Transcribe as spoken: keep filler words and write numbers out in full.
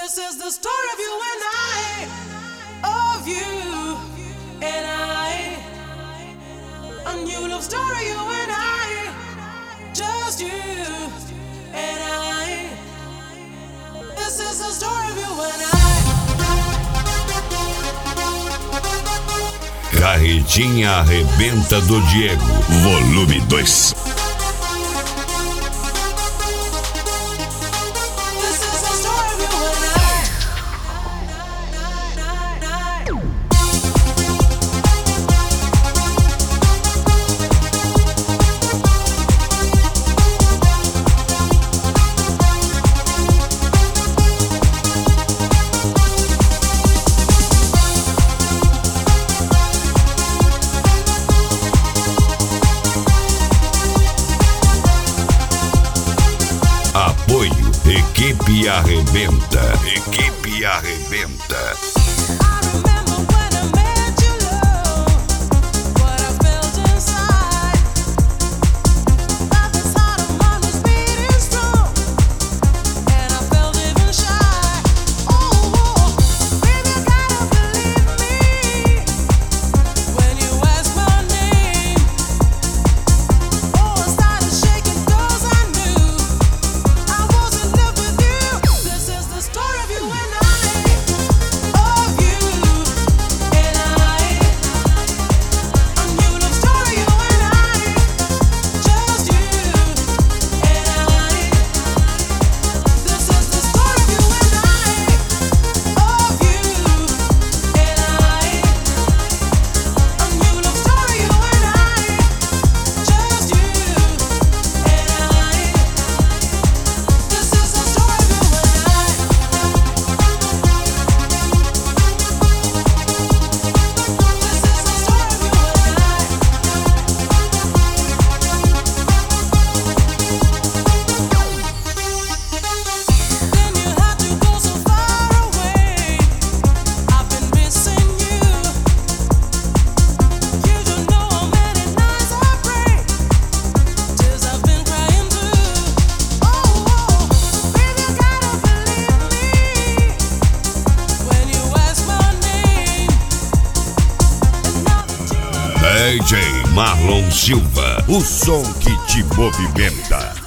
This is the story of you and I, of you and I, a new love story, you and I, just you and I. This is the story of you and I. Carretinha Arrebenta do Diego, volume dois. Apoio Equipe Arrebenta. Equipe Arrebenta. D J Marlon Silva, o som que te movimenta.